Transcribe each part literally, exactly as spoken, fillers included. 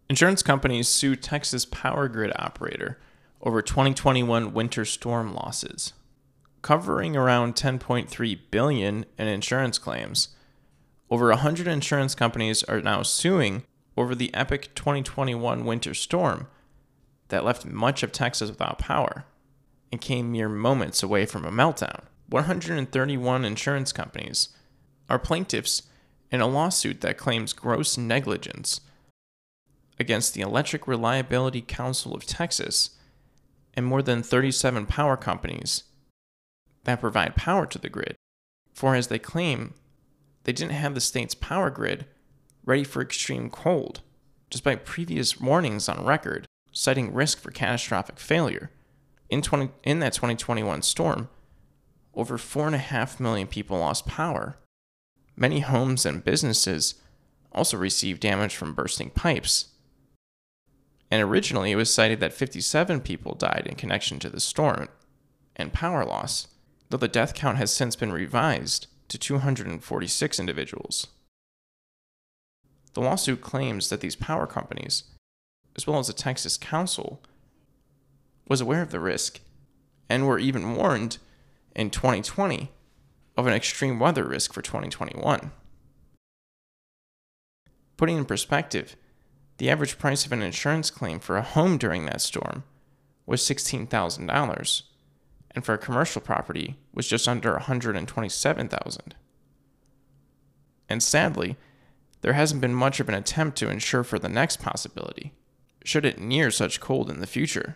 Insurance companies sue Texas power grid operator over twenty twenty-one winter storm losses. Covering around ten point three billion dollars in insurance claims, over one hundred insurance companies are now suing over the epic twenty twenty-one winter storm that left much of Texas without power and came mere moments away from a meltdown. one hundred thirty-one insurance companies are plaintiffs in a lawsuit that claims gross negligence against the Electric Reliability Council of Texas and more than thirty-seven power companies that provide power to the grid, for as they claim, they didn't have the state's power grid ready for extreme cold, despite previous warnings on record citing risk for catastrophic failure. In, twenty, in that twenty twenty-one storm, over four point five million people lost power. Many homes and businesses also received damage from bursting pipes. And originally, it was cited that fifty-seven people died in connection to the storm and power loss, though the death count has since been revised to two hundred forty-six individuals. The lawsuit claims that these power companies, as well as the Texas Council, was aware of the risk and were even warned in twenty twenty of an extreme weather risk for twenty twenty-one. Putting in perspective, the average price of an insurance claim for a home during that storm was sixteen thousand dollars, and for a commercial property was just under one hundred twenty-seven thousand dollars. And sadly, there hasn't been much of an attempt to insure for the next possibility, should it near such cold in the future.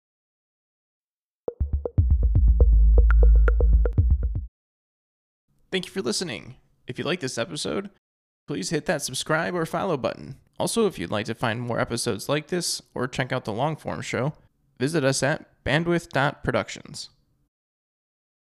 Thank you for listening. If you like this episode, please hit that subscribe or follow button. Also, if you'd like to find more episodes like this or check out the long form show, visit us at bandwidth dot productions.